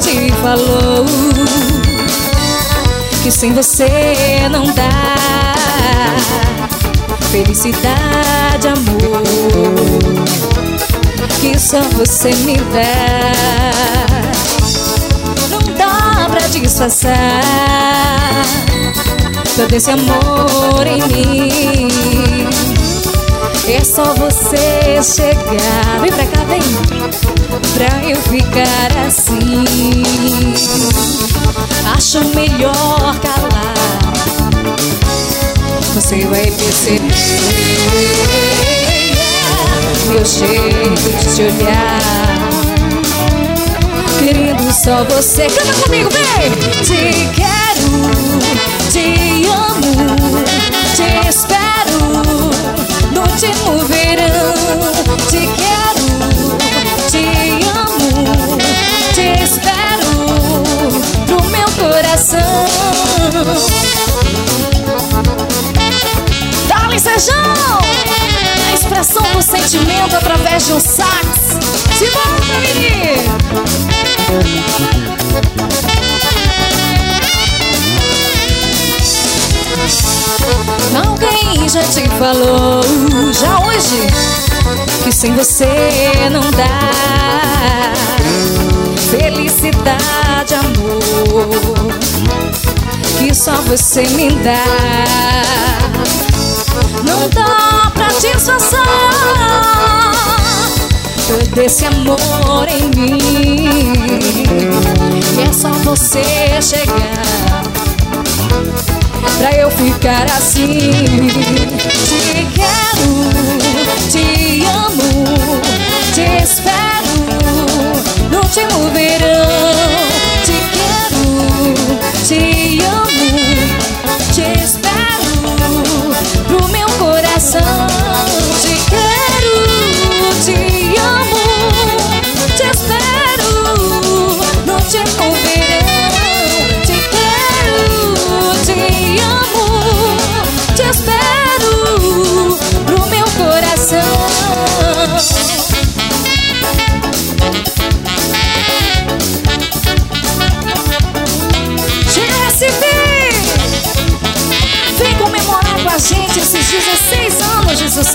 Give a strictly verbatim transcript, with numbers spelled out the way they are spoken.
te falou que sem você não dá felicidade, amor, que só você me dá. Não dá pra disfarçar todo esse amor em mim. É só você chegar, vem pra cá, vem, pra eu ficar assim. Acho melhor calar, você vai perceber meu jeito de te olhar, querendo só você. Canta comigo, vem! Te quero, te amo, te espero no último verão. Te quero, te amo, te espero pro meu coração. Dá-lhe, Sejão! A expressão do sentimento através de um sax. Se volta, menino! Alguém já te falou, já hoje, que sem você não dá felicidade, amor, que só você me dá. Não dá pra disfarçar todo esse amor em mim. É só você chegar pra eu ficar assim. Te quero, te amo, te espero no último verão. Te quero, te amo, te espero pro meu coração. Te quero, te amo, te espero no último verão. Te quero, te amo, te espero pro meu coração. Chega, Recife! Vem comemorar com a gente esses dezesseis anos de sucesso.